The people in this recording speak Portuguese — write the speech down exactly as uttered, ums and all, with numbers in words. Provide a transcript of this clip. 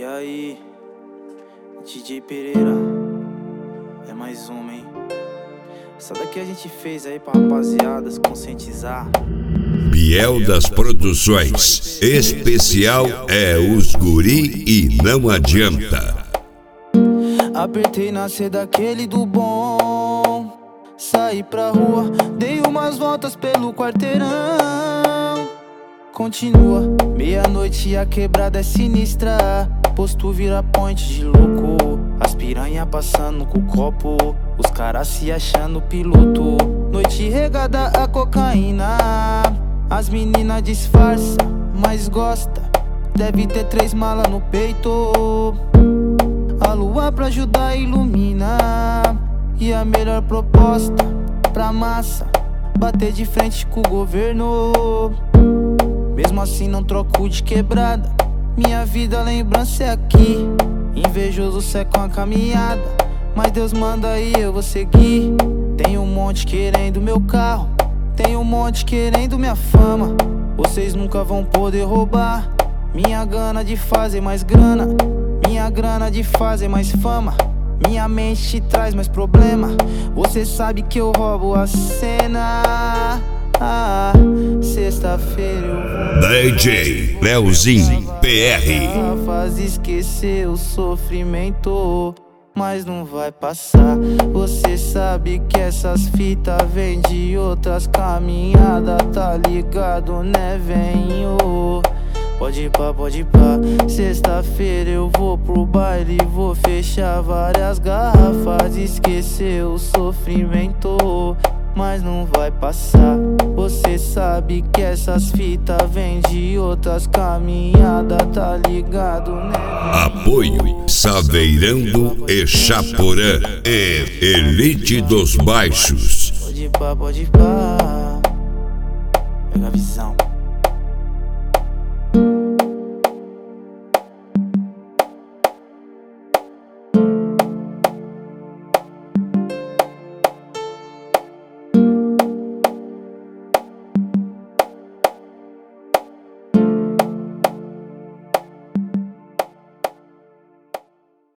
E aí, D J Pereira, é mais uma, hein? Essa daqui a gente fez aí pra rapaziada se conscientizar. Biel das Produções, especial é os guri e não adianta. Apertei na C daquele do bom, saí pra rua, dei umas voltas pelo quarteirão. Continua, meia-noite a quebrada é sinistra, posto vira point de louco, as piranha passando com o copo, os caras se achando piloto. Noite regada a cocaína, as meninas disfarça, mas gosta, deve ter três malas no peito. A lua pra ajudar ilumina, e a melhor proposta pra massa, bater de frente com o governo. Mesmo assim não troco de quebrada, minha vida lembrança é aqui. Invejoso cê com a caminhada, mas Deus manda e eu vou seguir. Tem um monte querendo meu carro, tem um monte querendo minha fama. Vocês nunca vão poder roubar minha gana de fazer mais grana, minha grana de fazer mais fama. Minha mente te traz mais problema, você sabe que eu roubo a cena. Ah, sexta-feira eu vou D J Leozinho P R. faz esquecer o sofrimento, mas não vai passar. Você sabe que essas fitas vêm de outras caminhadas, tá ligado, né, venho? Pode ir pá, pode ir pá. Sexta-feira eu vou pro baile, vou fechar várias garrafas, esquecer o sofrimento, mas não vai passar. Você sabe que essas fitas vêm de outras caminhadas, tá ligado, né? Apoio Saveirando e Chaporã e Elite dos Baixos. Pode ir pá, pode ir pá. Pega a visão.